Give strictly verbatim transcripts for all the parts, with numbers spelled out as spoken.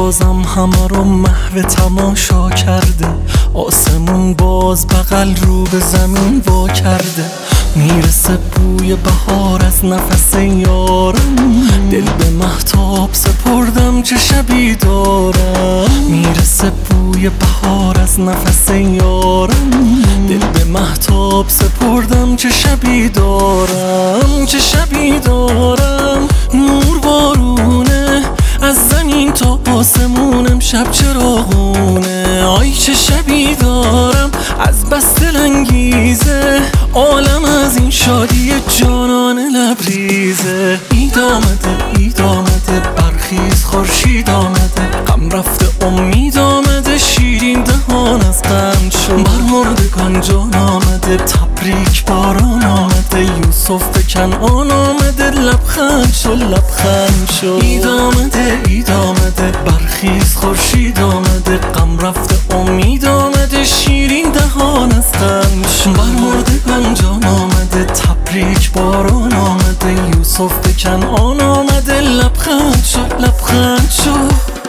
بازم همه رو محو تماشا کرده، آسمون باز بغل رو به زمین وا کرده. میرسه بوی بهار از نفس یارم، دل به مهتاب سپردم چه شبی دارم. میرسه بوی بهار از نفس یارم، دل به مهتاب سپردم چه شبی دارم. چه شبی دارم نور بارونه از زمین تا آسمون، امشب چراغونه. آی چه شبی دارم از بس دلانگیزه، عالم از این شادی جانانه لبریزه. اید آمده اید آمده برخیز خورشید آمده، غم رفته امید آمده، شیرین دهان از غم شد. بر مردگان جان آمده، تبریک باران آمده، یوسف به کنعان آمده، لبخند شد لبخند شد. اید آمده اید آمده برخیز خورشید آمده، غم رفته امید آمده، شیرین دهان از غم شد. بر مردگان جان آمده، تبریک باران آمده، یوسف به کنعان آمده، لبخند شد لبخند شد.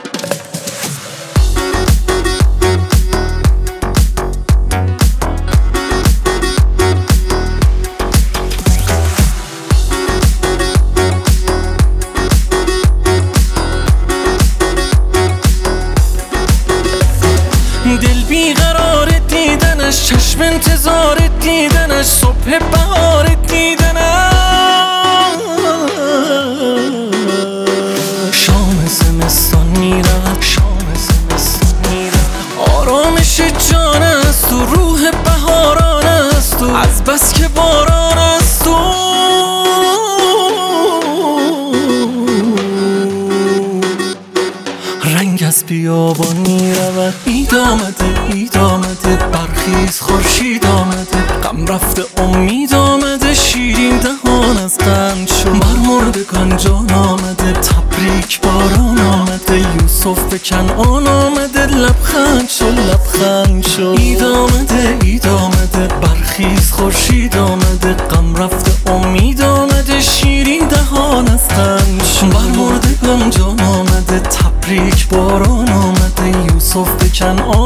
دل بیقرار دیدنش، چشم انتظار دیدنش، صبح بهار دیدنش. شام زمستان میرود، شام زمستان میرود، آرامش جان است و روح بهاران است و از بس که باران است و رنگ از بیابان میرود. اید آمده اید آمده برخیز خورشید آمده، غم رفته امید آمده، شیرین دهان از غم شد. بر مردگان جان آمده، تبریک باران آمده، یوسف به کنعان آمده، لبخند شد لبخند شد. اید آمده اید آمده برخیز خورشید آمده، غم رفته امید آمده، شیرین دهان از غم شد. بر مردگان جان آمده، تبریک باران آمده، یوسف به کنعان